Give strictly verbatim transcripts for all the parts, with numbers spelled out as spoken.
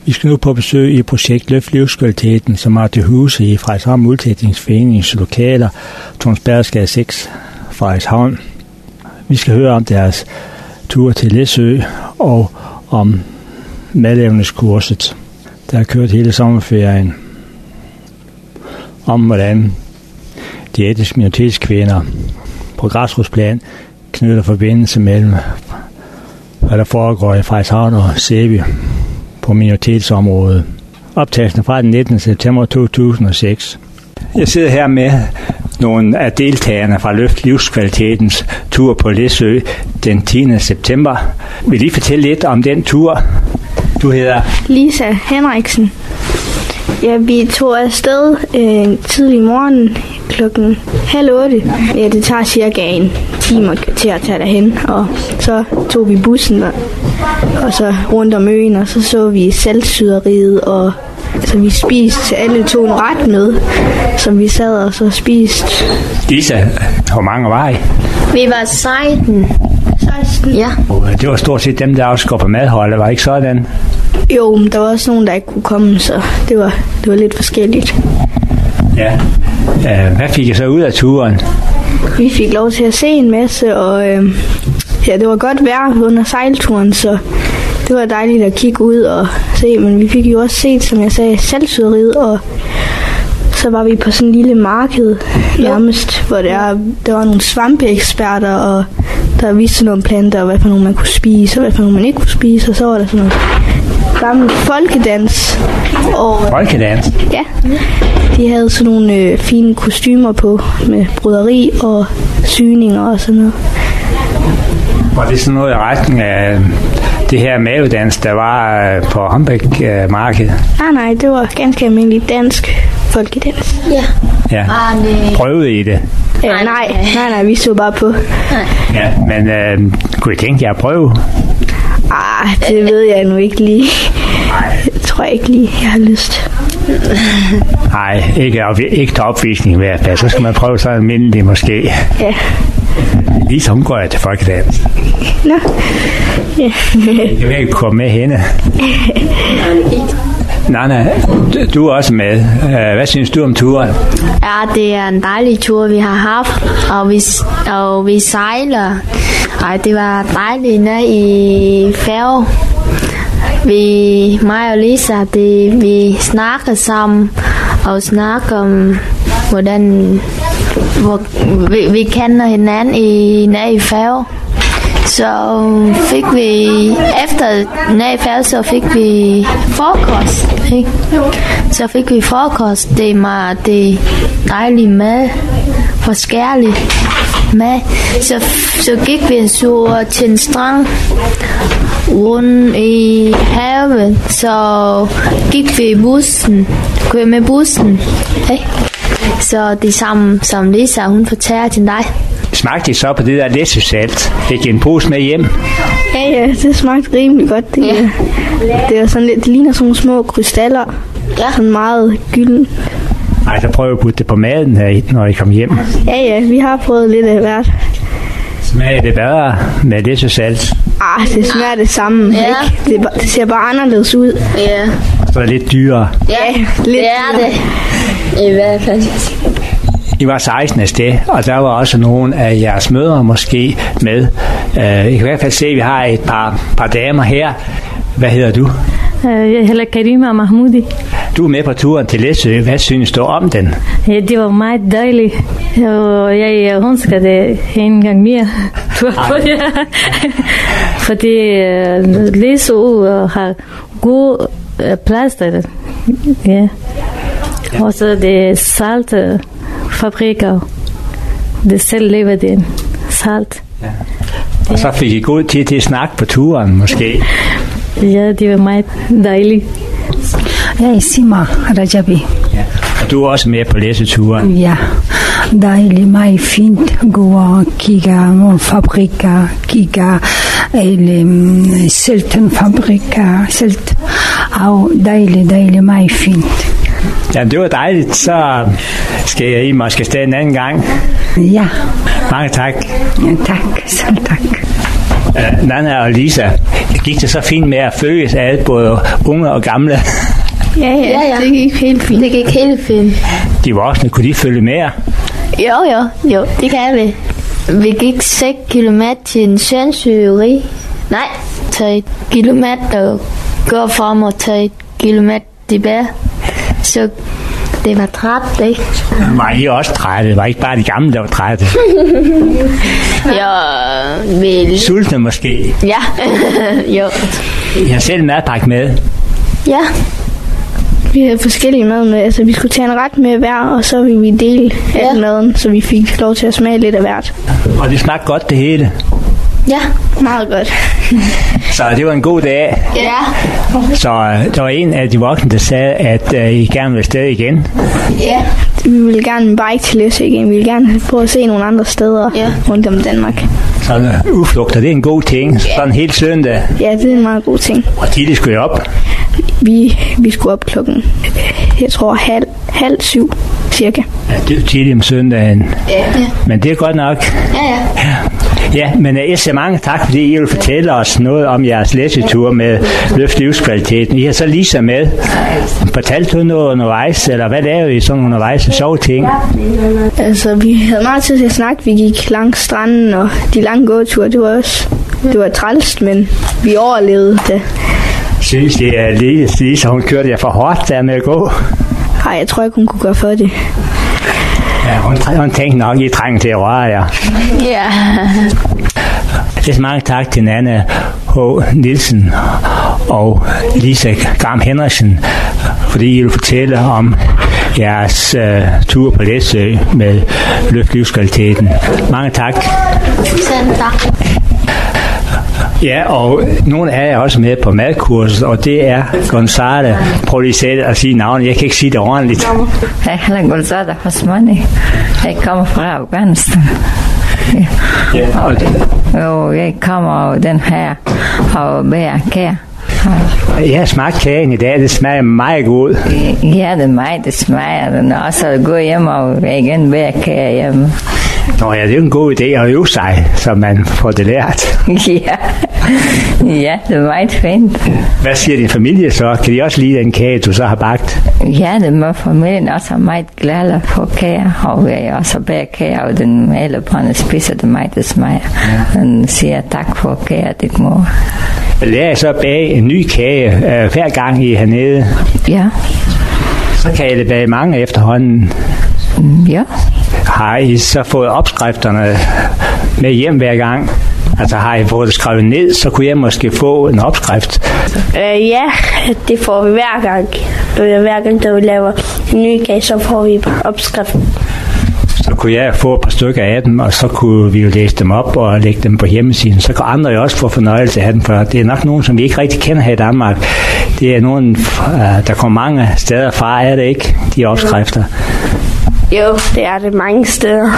Vi skal nu på besøg i projekt Løft Livskvaliteten, som har til huse i Frederikshavn Multietningsforeningens lokaler, Tornsbergsgade seks, Frederikshavn. Vi skal høre om deres tur til Læsø og om madlavningskurset, der har kørt hele sommerferien. Om hvordan de etniske minoritetskvinder på græsrodsplan knytter forbindelse mellem, hvad der foregår i Frederikshavn og Sæby på minoritetsområdet. Optagelsen fra den nittende september to tusind og seks. Jeg sidder her med nogle af deltagerne fra Løft Livskvalitetens tur på Læsø den tiende september. Vil I fortælle lidt om den tur? Du hedder? Lisa Henriksen. Ja, vi tog afsted øh, tidlig morgen klokken halv otte. Ja, det tager cirka en time og et kvarter at tage derhen, og så tog vi bussen og, og så rundt om øen, og så så vi saltsyderiet, og så vi spiste alle to en ret med, som vi sad og så spiste. Lisa, hvor mange var I? Vi var seksten. seksten? Ja. Det var stort set dem, der også går på madholdet, var ikke sådan? Jo, men der var også nogen, der ikke kunne komme, så det var, det var lidt forskelligt. Ja. Hvad fik I så ud af turen? Vi fik lov til at se en masse, og øh, ja, det var godt vejr under sejlturen, så det var dejligt at kigge ud og se, men vi fik jo også set, som jeg sagde, saltsyderiet, og så var vi på sådan en lille marked nærmest, hvor der, der var nogle svampeeksperter, og der viste nogle planter, og hvad for nogle man kunne spise, og hvad for nogle man ikke kunne spise, og så var der sådan noget gammel folkedans. Og, folkedans? Ja, de havde sådan nogle øh, fine kostymer på, med broderi og syninger og sådan noget. Var det sådan noget i retning af det her mavedans, der var på Hombæk-markedet? Nej, nej, det var ganske almindelig dansk folkedans. Ja. Ja. Prøvede I det? Ja, nej, nej, nej, vi så bare på. Ja, men øh, kunne I tænke jer at prøve? Ah, det ved jeg nu ikke lige. Jeg tror ikke lige, jeg har lyst. Nej, ikke, ikke til opvisning i hvert fald. Så skal man prøve så almindeligt måske. Ja. Ligesom går jeg til folkedans. Nå. Ja. Jeg vil ikke komme med hende. Nana, du er også med. Hvad synes du om turen? Ja, det er en dejlig tur, vi har haft, og vi, og vi sejler. Ej, det var dejligt nede i færge. Vi, mig og Lisa, det, vi snakker sammen og snakker om, hvordan hvor, vi, vi kender hinanden i, nede i færge. Så fik vi, efter nede i færge, så fik vi frokost, ikke? Så fik vi frokost, det var det dejlige mad, forskellig mad. Så, så gik vi en tur til en strand rundt i havet, så gik vi i bussen, kørte med bussen, ikke? Så det samme som Lisa, hun fortæller til dig. Smagte I så på det der læsesalt? Fik I en pose med hjem? Ja, ja, det smagte rimelig godt. Det, ja. det, er sådan lidt, det ligner sådan nogle små krystaller. Ja. Sådan meget gylden. Ej, så prøv at putte det på maden her, når I kommer hjem. Ja, ja, vi har prøvet lidt af hvert. Smager det bedre med læsesalt? Ah, det smager det samme, ja. Ikke? Det, det ser bare anderledes ud. Ja. Og så er det lidt dyrere. Ja, lidt det er det. I hvert fald. I var seksten afsted, og der var også nogle af jeres mødre måske med. Uh, I kan i hvert fald se, at vi har et par, par damer her. Hvad hedder du? Jeg hedder Karima Mahmoudi. Du er med på turen til Læsø. Hvad synes du om den? Ja, det var meget dejligt. Og jeg ønsker det en gang mere. Fordi Læsø har god plads der. Ja. Og så det salte fabrikker. Det selv lever det salt. Ja. Og så fik I god tid til at snakke på turen måske. Ja, det var meget dejligt. Jeg er Sima Rajabi. Ja. Og du er også med på læseturen. Ja, dejligt, meget fint. Gå og kigge fabrikker, kigge sæltenfabrikker, sælt. Og dejligt, dejligt, meget fint. Ja, det var dejligt. Så skal jeg i måske stå en anden gang. Ja. Mange tak. Ja, tak. Selv tak. Uh, Nana og Lisa, gik det så fint med at følges ad, både unge og gamle? Ja, ja, Ja, ja. det gik helt fint. Det gik helt fint. De voksne, kunne de følge med? Jo, jo, jo, det kan vi. Vi gik seks kilometer til en søndsøgeri. Nej, tre kilometer går frem og tre kilometer tilbage. Så det var træt, ikke? Var I også trætte? Det var ikke bare de gamle, der var trætte? Jo, vi... Sultne måske? Ja, jo. I har selv madpakke med? Ja, Vi havde forskellige mad med. Altså, vi skulle tage en ret med hver, og så ville vi dele Ja. alt maden, så vi fik lov til at smage lidt af hvert. Og det smagte godt det hele? ja, Meget godt. Så det var en god dag. ja, Så uh, der var en af de voksne, der sagde, at uh, I gerne vil afsted igen. ja. Vi ville gerne bare ikke til Læsø igen. Vi ville gerne prøve at se nogle andre steder Ja. rundt om Danmark. Så uh, udflugter, det er en god ting. Sådan helt søndag. Ja, det er en meget god ting. Og tidligt skulle jeg op. Vi, vi skulle op klokken, jeg tror, halv, halv syv cirka. Ja, det er tidligt om søndagen. Ja, Men det er godt nok. ja, ja. Ja, men jeg siger mange tak, fordi I vil fortælle os noget om jeres læsetur med Løft Livskvaliteten. I har så Lisa med. Fortalte du noget undervejs, eller hvad lavede I sådan undervejs? Sjove ting? Altså, vi havde meget tid til at snakke. Vi gik langs stranden, og de lange gåture, det var også, det var trælst, men vi overlevede det. Synes det er Lisa, Lisa, hun kørte jer for hårdt der med at gå? Ej, jeg tror ikke, hun kunne gøre for det. Ja, hun, hun tænkte nok, I trænger til at røre jer. Ja. Det er mange tak til Nana H. Nielsen og Lisa Gram Henriksen, fordi I vil fortælle om jeres uh, tur på Læsø med Løft Livskvaliteten. Mange tak. Selv tak. Ja, og nogle af jer er også med på madkurset, og det er Gonzalo. Prøv lige selv at sige navnet. Jeg kan ikke sige det ordentligt. Jeg hedder Gonzalo Hasmani. Jeg kommer fra Afghanistan. Ja. Ja, og Og jeg kommer af den her og bærer kær. jeg har smagt kagen i dag. Det smager meget godt. Ja, det er mig, det smager den. Og så gå hjem og igen bærer kær hjemme. Nå ja, det er jo en god idé at øve sig, så man får det lært. Ja. Ja, det er meget fint. Hvad siger din familie så? Kan de også lide den kage, du så har bagt? Ja, det må familien også er meget glad for kager, og jeg også bærer kager, og den ældrebåndet spiser det mig, det smager. Ja. Den siger tak for kager, dit mor. Lærer jeg så at bage en ny kage øh, hver gang I er hernede? Ja. Så kan I det bage mange efterhånden. Ja. Har I så fået opskrifterne med hjem hver gang? Altså har I fået det skrevet ned, så kunne jeg måske få en opskrift. Øh, ja, det får vi hver gang. Hver gang, der vi laver en ny kage, så får vi opskriften. Så kunne jeg få et par stykker af dem, og så kunne vi jo læse dem op og lægge dem på hjemmesiden. Så kan andre jo også få fornøjelse af dem, for det er nok nogen, som vi ikke rigtig kender her i Danmark. Det er nogen, der kommer mange steder fra, er det ikke, de opskrifter? Jo, det er det mange steder.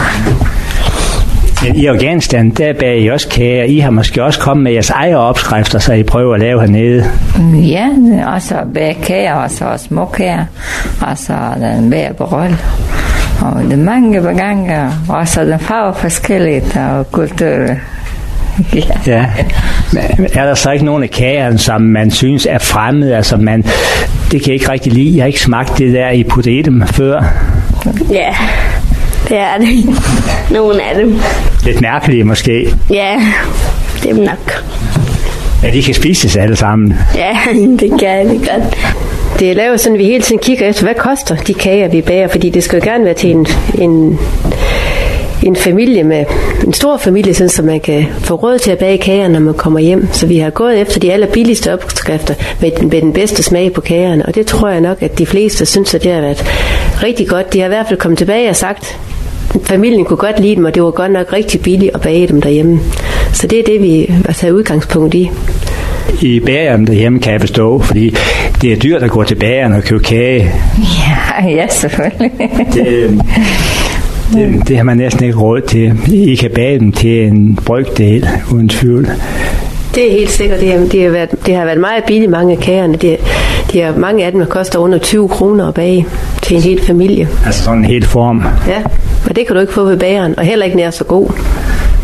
Men i Afghanistan, der bager I også kager. I har måske også kommet med jeres egne opskrifter, så I prøver at lave hernede. Ja, også bærer kager, og så små kager, og så den bærer på rolle. Og det er mange gange, og så den farver forskelligt og kultur. Ja. Ja. Men er der så ikke nogen af kagerne, som man synes er fremmede? Altså man, det kan jeg ikke rigtig lide. Jeg har ikke smagt det der, I putter i dem før. Ja, det er det. Nogle af dem. Lidt mærkelige måske. Ja, det er nok. Ja, de kan spises alle sammen. Ja, det kan det godt. Det er lavet sådan, at vi hele tiden kigger efter, hvad koster de kager, vi bager, fordi det skal jo gerne være til en, en, en familie med en stor familie, sådan, så man kan få råd til at bage kager, når man kommer hjem. Så vi har gået efter de allerbilligste opskrifter med den, med den bedste smag på kagerne, og det tror jeg nok, at de fleste synes, at det har været rigtig godt. De har i hvert fald kommet tilbage og sagt, at familien kunne godt lide dem, og det var godt nok rigtig billigt at bage dem derhjemme. Så det er det, vi har taget udgangspunkt i. I bager dem derhjemme, kan jeg forstå, fordi det er dyrt at gå til bageren og købe kage. Ja, ja, selvfølgelig. Det, det, det har man næsten ikke råd til. I kan bage dem til en brøkdel, uden tvivl. Det er helt sikkert. Det har, det har, været, det har været meget billigt, mange af kagerne. Det, de har, mange af dem koster under tyve kroner at bage til en hel familie. Altså sådan en hel form. Ja, og det kan du ikke få ved bageren, og heller ikke nær så god.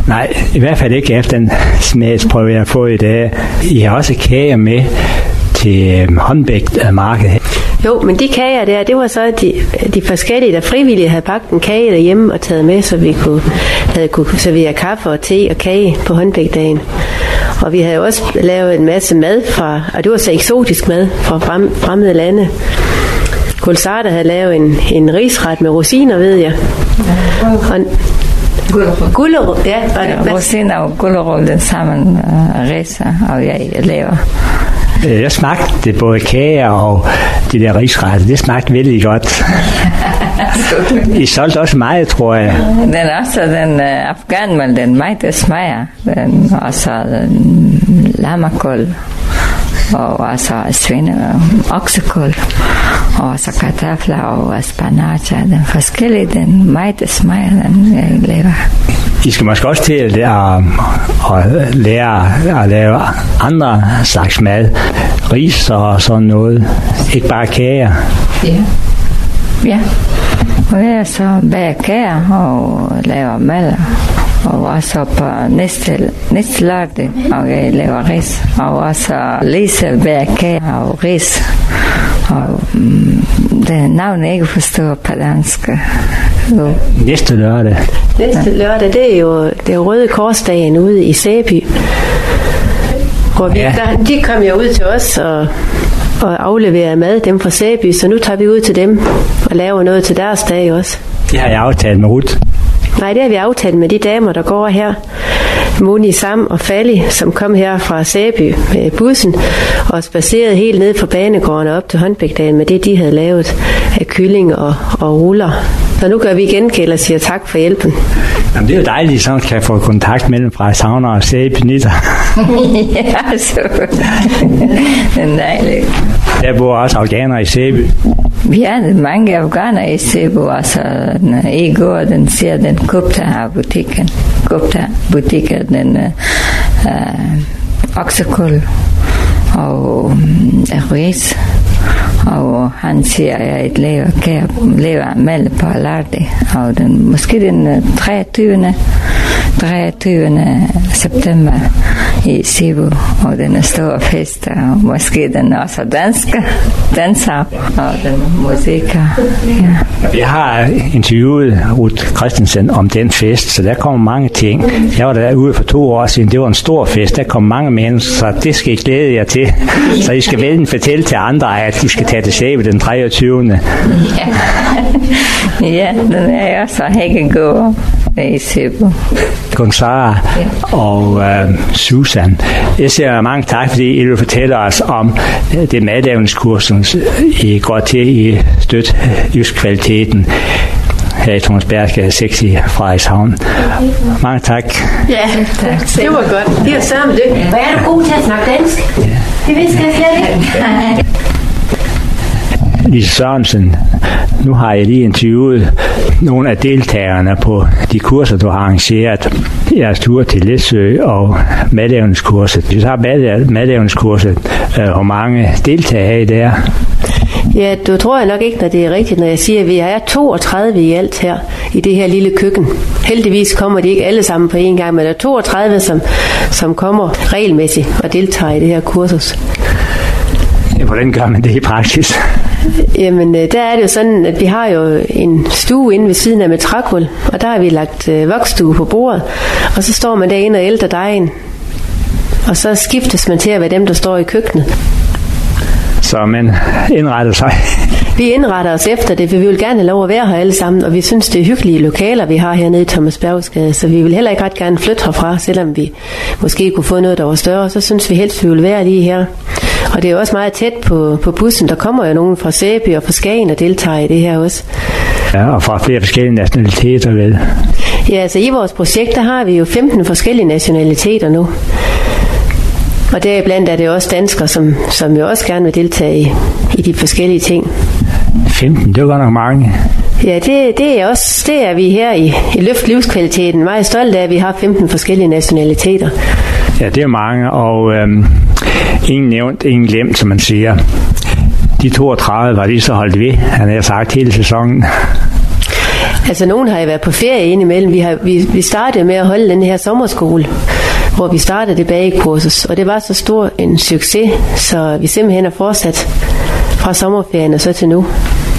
Nej, i hvert fald ikke efter den smagsprøve, jeg har fået i dag. I har også kager med til håndbækmarkedet. Jo, men de kager der, det var så de, de forskellige, der frivillige havde bagt en kage derhjemme og taget med, så vi kunne, havde kunne servere kaffe og te og kage på håndbækdagen. Og vi havde også lavet en masse mad fra, og det var så eksotisk mad fra frem, fremmede lande. Kulsarda havde lavet en, en risret med rosiner, ved jeg. Og Gullerod, ja. ja rosiner og gullerod, den sammen uh, ridser, og jeg laver. Jeg smagte både kager og de der risretter. Det smagte virkelig godt. I solgte også meget, tror jeg. Den er også den uh, afghanmal, den meget der smager. Den også den lammerkål og altså svine og oksekål og så kartofler og spanacher. Den forskellige, den meget der smager, den jeg laver. I skal måske også til at lære, at lære at lave andre slags mad. Ris og sådan noget. Ikke bare kager. Ja. Ja. Og jeg så bager kager og laver mad. Og også på næste, næste lørdag, og jeg laver ris. Og også Lise bager kager og ris. Og mm, det er navnet jeg ikke forstår på dansk. Jo. Næste lørdag. Næste lørdag, det er jo det er Røde Korsdagen ude i Sæby. Hvor vi, ja. der, de kom jo ud til os og, og afleverede mad, dem fra Sæby, så nu tager vi ud til dem og laver noget til deres dag også. Det har jeg aftalt med Ruth. Nej, det har vi aftalt med de damer, der går her. Moni Sam og Falli, som kom her fra Sæby med bussen og spacerede helt ned fra banegården op til håndbækdagen med det, de havde lavet af kylling og, og ruller. Så nu gør vi gengæld og siger tak for hjælpen. Jamen, det er jo dejligt, så man kan få kontakt mellem fra Savner og Sæby Nitter. Ja, så det er dejligt. Der bor også afghanere i Sæby. Vi har mange afghanere i Sæby, altså i går, den siger den Gupta af butikken. Gupta butikken, den uh, oksekål og um, ris. Og han siger, at jeg lever, kan leve med på lørdag. Og den, måske den treogtyvende september i Sæby, og den er stor fest, og måske den også danske danser, og den musiker. Ja. Jeg har interviewet Ruth Christensen om den fest, så der kommer mange ting. Jeg var derude for to år siden, det var en stor fest, der kom mange mennesker, så det skal I glæde jer til. Så I skal vel fortælle til andre, at de skal tage til Sæby den treogtyvende Ja, ja, den er også helt god i Sæby. Gonzara og uh, Susan. Jeg siger mange tak, fordi I vil fortælle os om det madlavningskurs, som I går til i støt jysk kvaliteten her i Thomasberg seks i Frederikshavn. Mange tak. Ja, tak. Det var godt. Det var sammen det. Hvor er du god til at snakke dansk? Ja. Det vidste jeg slet ikke. Lise Sørensen, nu har jeg lige interviewet nogle af deltagerne på de kurser, du har arrangeret. Jeres tur til Læsø og madlavningskurset. Hvis du har madlavningskurset, hvor mange deltagere er I der? Ja, du tror jeg nok ikke, når det er rigtigt, når jeg siger, at vi er toogtredive i alt her i det her lille køkken. Heldigvis kommer de ikke alle sammen på en gang, men der er toogtredive, som, som kommer regelmæssigt og deltager i det her kursus. Hvordan gør man det i praksis? Jamen, der er det jo sådan, at vi har jo en stue inde ved siden af med trækul, og der har vi lagt øh, voksstue på bordet, og så står man derinde og ælter dejen, og så skiftes man til at være dem, der står i køkkenet. Så man indretter sig? Vi indretter os efter det, for vi vil gerne have lov at være her alle sammen, og vi synes, det er hyggelige lokaler, vi har hernede i Thomasbergsgade, så vi vil heller ikke ret gerne flytte herfra, selvom vi måske kunne få noget, der var større, så synes vi helst, vi vil være lige her. Og det er også meget tæt på, på bussen. Der kommer jo nogen fra Sæby og fra Skagen og deltager i det her også. Ja, og fra flere forskellige nationaliteter, vel? Ja, altså i vores projekt, der har vi jo femten forskellige nationaliteter nu. Og deriblandt er det også danskere, som, som jo også gerne vil deltage i, i de forskellige ting. femten, det var godt nok mange. Ja, det, det, er også, det er vi her i, i Løft Livskvaliteten meget stolte af, at vi har femten forskellige nationaliteter. Ja, det er mange, og øhm, ingen nævnt, ingen glemt, som man siger. De toogtredive var lige så holdt ved, han har sagt hele sæsonen. Altså, nogen har jo været på ferie indimellem. Vi, har, vi, vi startede med at holde den her sommerskole, hvor vi startede det bagekursus, og det var så stor en succes, så vi simpelthen har fortsat fra sommerferien og så til nu.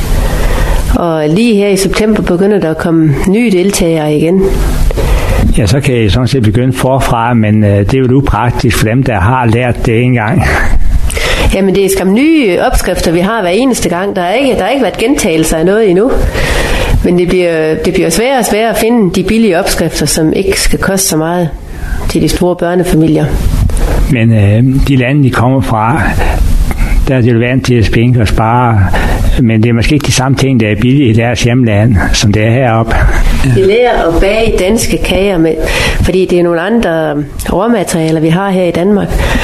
Og lige her i september begynder der at komme nye deltagere igen. Ja, så kan I sådan set begynde forfra, men øh, det er jo upraktisk for dem, der har lært det engang. Jamen, det er skam nye opskrifter, vi har hver eneste gang. Der har ikke, der har ikke været gentagelser af noget endnu. Men det bliver, det bliver sværere og sværere at finde de billige opskrifter, som ikke skal koste så meget til de store børnefamilier. Men øh, de lande, de kommer fra, der er det jo vant til at spinke og spare, men det er måske ikke de samme ting, der er billige i deres hjemland, som det er heroppe. Vi lærer at bage danske kager, med, fordi det er nogle andre råmaterialer, vi har her i Danmark.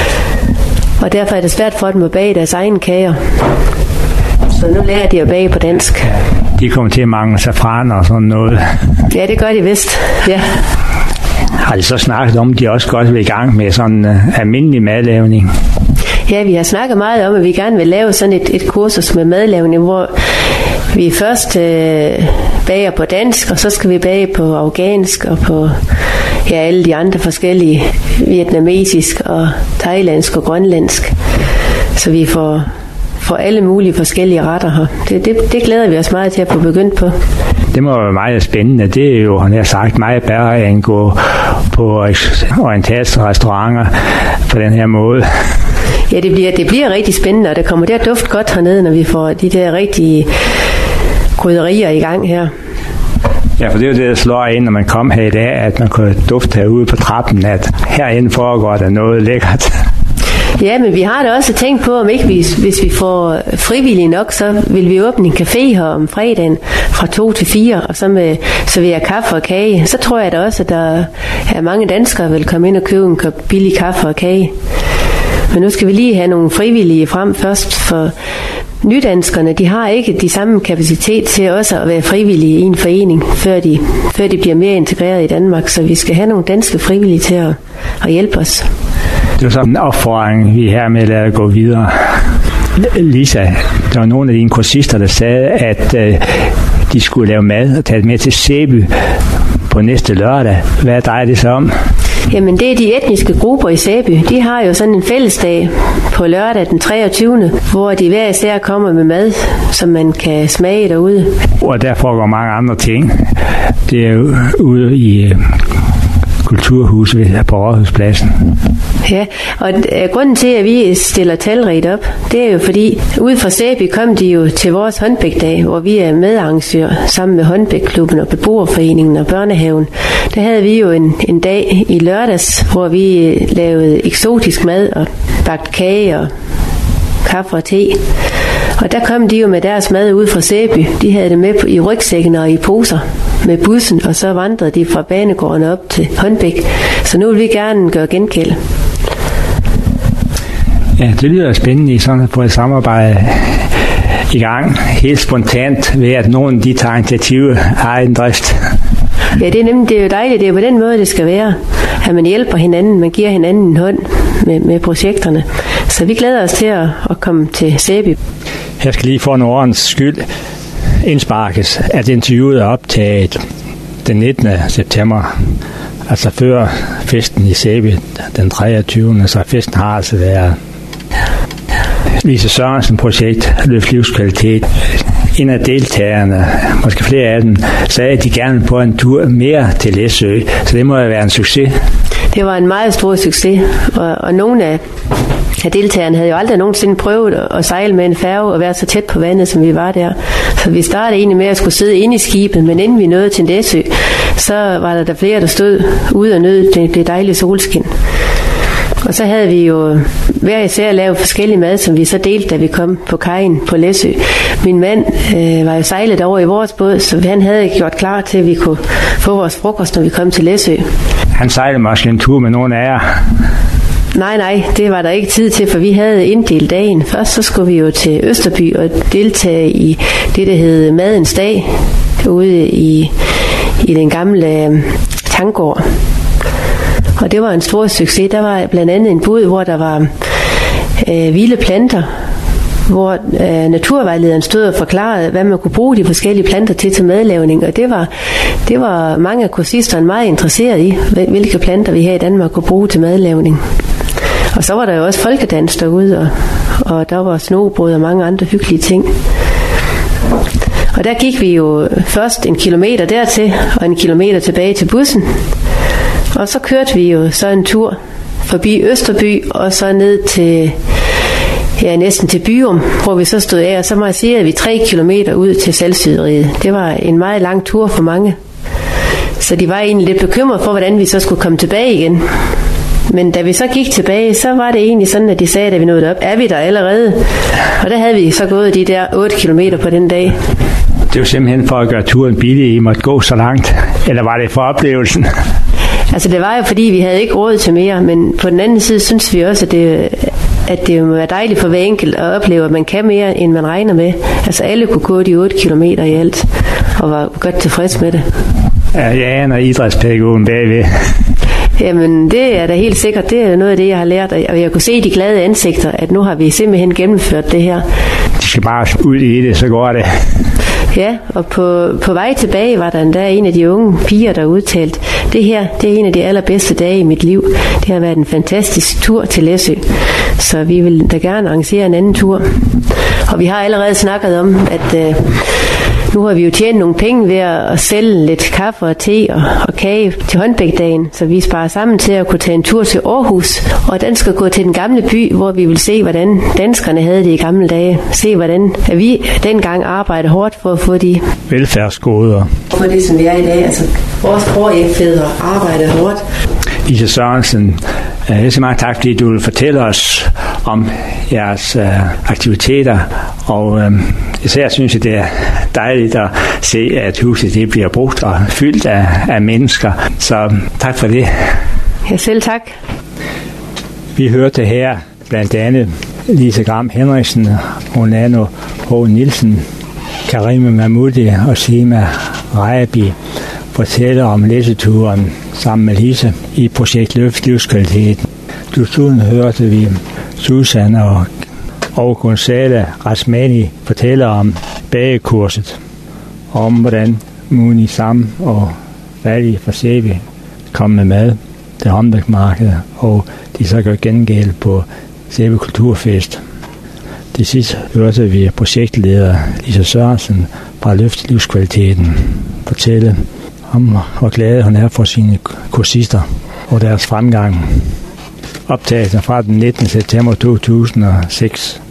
Og derfor er det svært for dem at bage deres egne kager. Så nu lærer de at bage på dansk. De kommer til at mangle safran og sådan noget. Ja, det gør de vist. Ja. Har de så snakket om, at de også godt vil i gang med sådan uh, almindelig madlavning? Ja, vi har snakket meget om, at vi gerne vil lave sådan et, et kursus med madlavning, hvor vi først øh, bager på dansk, og så skal vi bage på afghansk og på ja, alle de andre forskellige, vietnamesisk og thailandsk og grønlandsk. Så vi får, får alle mulige forskellige retter her. Det, det, det glæder vi os meget til at få begyndt på. Det må være meget spændende. Det er jo, han har sagt, meget bedre end gå på orientalske restauranter på den her måde. Ja, det bliver, det bliver rigtig spændende, og det kommer til at dufte godt hernede, når vi får de der rigtige krydderier i gang her. Ja, for det er jo det, der slår ind, når man kommer her i dag, at man kan dufte herude på trappen, at herinde foregår der noget lækkert. Ja, men vi har da også tænkt på, om ikke vi, hvis vi får frivillige nok, så vil vi åbne en café her om fredagen fra to til fire, og så med servere kaffe og kage. Så tror jeg da også, at der er mange danskere, der vil komme ind og købe en kop billig kaffe og kage. Men nu skal vi lige have nogle frivillige frem først, for nydanskerne, de har ikke de samme kapacitet til også at være frivillige i en forening, før de, før de bliver mere integreret i Danmark. Så vi skal have nogle danske frivillige til at, at hjælpe os. Det var sådan en opfordring, vi her med at lade gå videre. Lisa, der var nogle af dine kursister, der sagde, at øh, de skulle lave mad og tage det med til Sæby på næste lørdag. Hvad drejer det sig om? Jamen, det er de etniske grupper i Sæby. De har jo sådan en fællesdag på lørdag den treogtyvende hvor de hver især kommer med mad, som man kan smage derude. Og der foregår mange andre ting. Det er jo ude i kulturhuset på Rådhuspladsen. Ja, og grunden til, at vi stiller talrigt op, det er jo fordi, ude fra Sæby kom de jo til vores håndbækdag, hvor vi er medarrangør sammen med håndbækklubben og beboerforeningen og børnehaven. Der havde vi jo en, en dag i lørdags, hvor vi lavede eksotisk mad og bagt kage og kaffe og te. Og der kom de jo med deres mad ud fra Sæby. De havde det med i rygsækken og i poser med bussen, og så vandrede de fra banegården op til Håndbæk. Så nu vil vi gerne gøre gengæld. Ja, det lyder spændende i sådan at få et samarbejde i gang. Helt spontant ved, at nogen de tager initiativet har en drift. Ja, det er nemlig det er jo dejligt. Det er på den måde, det skal være. At man hjælper hinanden, man giver hinanden en hånd med, med projekterne. Så vi glæder os til at, at komme til Sæby. Jeg skal lige for en årens skyld indsparkes, at interviewet er optaget den nittende september, altså før festen i Sæby den treogtyvende så festen har altså været Lise Sørensen projekt Løft Livskvalitet. En af deltagerne, måske flere af dem, sagde, at de gerne ville på en tur mere til Læsø, så det må jo være en succes. Det var en meget stor succes, og, og nogle af Ja, deltagerne havde jo aldrig nogensinde prøvet at sejle med en færge og være så tæt på vandet, som vi var der. Så vi startede egentlig med at skulle sidde inde i skibet, men inden vi nåede til Læsø, så var der der flere, der stod ude og nød det, det dejlige solskin. Og så havde vi jo hver især lavet forskellige mad, som vi så delte, da vi kom på kajen på Læsø. Min mand øh, var jo sejlet over i vores båd, så han havde gjort klar til, at vi kunne få vores frokost, når vi kom til Læsø. Han sejlede måske en tur med nogle af jer. Nej, nej, det var der ikke tid til, for vi havde inddelt dagen. Først så skulle vi jo til Østerby og deltage i det, der hed Madens Dag, ude i, i den gamle Tangård. Og det var en stor succes. Der var blandt andet en bod, hvor der var øh, vilde planter, hvor øh, naturvejlederen stod og forklarede, hvad man kunne bruge de forskellige planter til til madlavning, og det var, det var mange af kursisterne meget interesseret i, hvilke planter vi her i Danmark kunne bruge til madlavning. Og så var der jo også folkedans derude, og, og der var snobrød og mange andre hyggelige ting. Og der gik vi jo først en kilometer dertil, og en kilometer tilbage til bussen. Og så kørte vi jo så en tur forbi Østerby, og så ned til, ja, næsten til Byrum, hvor vi så stod af, og så marcherede vi tre kilometer ud til Saltsyderiet. Det var en meget lang tur for mange. Så de var egentlig lidt bekymrede for, hvordan vi så skulle komme tilbage igen. Men da vi så gik tilbage, så var det egentlig sådan, at de sagde, da vi nåede op, er vi der allerede? Og der havde vi så gået de der otte kilometer på den dag. Det var simpelthen for at gøre turen billig, I måtte gå så langt. Eller var det for oplevelsen? Altså det var jo fordi, vi havde ikke råd til mere, men på den anden side synes vi også, at det, at det må være dejligt for hver enkelt at opleve, at man kan mere, end man regner med. Altså alle kunne gå de otte kilometer i alt, og var godt tilfreds med det. Ja, jeg aner idrætspædagogen bagved. Jamen det er da helt sikkert, det er noget af det, jeg har lært, og jeg kunne se de glade ansigter, at nu har vi simpelthen gennemført det her. De skal bare ud i det, så går det. Ja, og på, på vej tilbage var der endda en af de unge piger, der udtalte, det her, det er en af de allerbedste dage i mit liv. Det har været en fantastisk tur til Læsø, så vi vil da gerne arrangere en anden tur. Og vi har allerede snakket om, at øh, nu har vi jo tjent nogle penge ved at sælge lidt kaffe og te og, og kage til Håndbækdagen, så vi sparer sammen til at kunne tage en tur til Aarhus, og den skal gå til den gamle by, hvor vi vil se, hvordan danskerne havde det i gamle dage. Se, hvordan at vi dengang arbejdede hårdt for at få de velfærdsgoder. For det, som vi er i dag, altså vores forfædre arbejdede hårdt. Lise Sørensen, jeg så meget tak, fordi du vil fortælle os om jeres uh, aktiviteter, og uh, især synes jeg, det er dejligt at se, at huset det bliver brugt og fyldt af, af mennesker. Så tak for det. Ja, selv tak. Vi hørte her blandt andet Lise Gram Henriksen, Ronano H. Nielsen, Karime Mahmoudi og Sima Rajabi fortæller om læseturen sammen med Lise i projekt Løft Livskvaliteten. Desuden hørte vi Susan og, og Gonzala Rasmani fortæller om bagekurset, om hvordan Muni Sam og Vali fra Sæby kom med mad til håndværksmarkedet, og de så gør gengæld på Sæby Kulturfest. Til sidst hørte vi projektleder Lise Sørensen fra Løft Livskvaliteten fortælle om, hvor glade hun er for sine kursister og deres fremgang. Optagelsen fra den nittende september to tusind og seks.